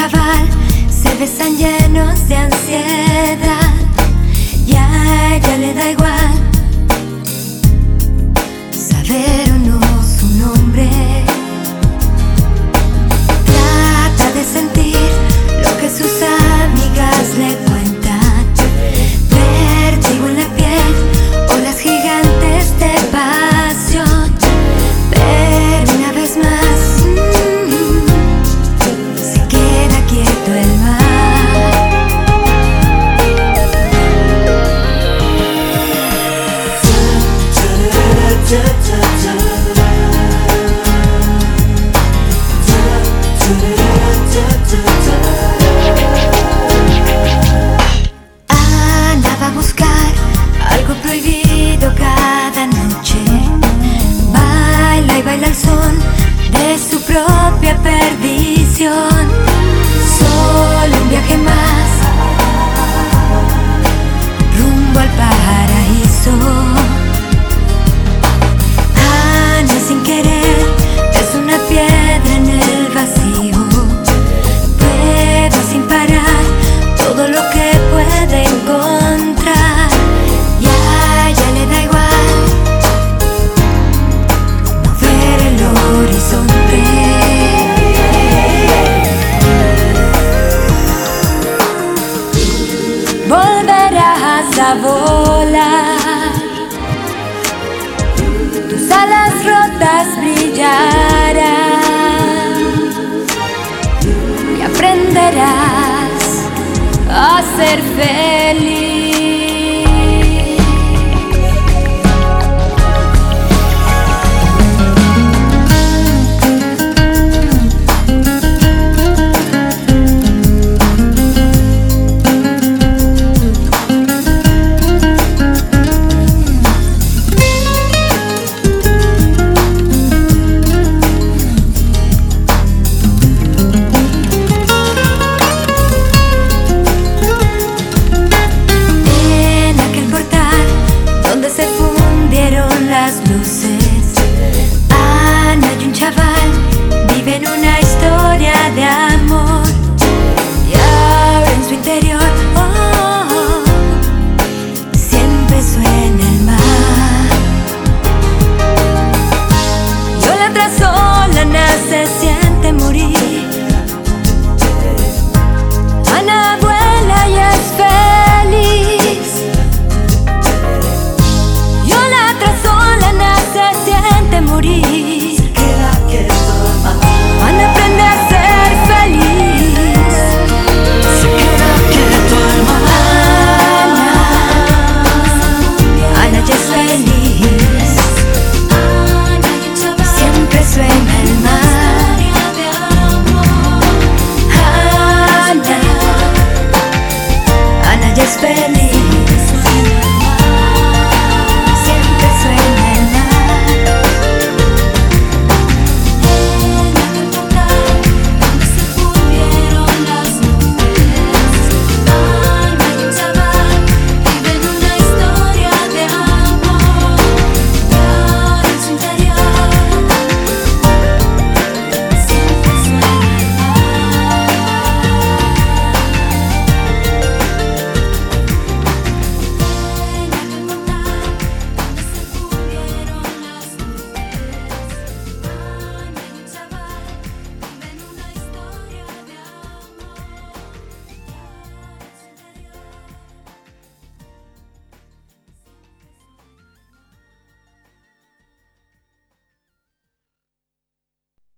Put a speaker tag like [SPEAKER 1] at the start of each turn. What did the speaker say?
[SPEAKER 1] chaval se besan llenos de ansiedad y a ella le da igual saber o no su nombre. Trata de sentir lo que sus amigas le cuentan, vértigo en la piel, olas gigantes de pasión, pero una vez más se queda quieto el mar. Andaba a buscar algo prohibido cada noche, baila y baila al son de su propia perdición. Solo un viaje más rumbo al paraíso. Ana sin querer es una piedra en el vacío, prueba sin parar todo lo que puede encontrar y a ella le da igual no ver el horizonte. Volverás a volar, tus alas rotas brillarán y aprenderás a ser feliz. Se fundieron las luces. Ana y un chaval viven una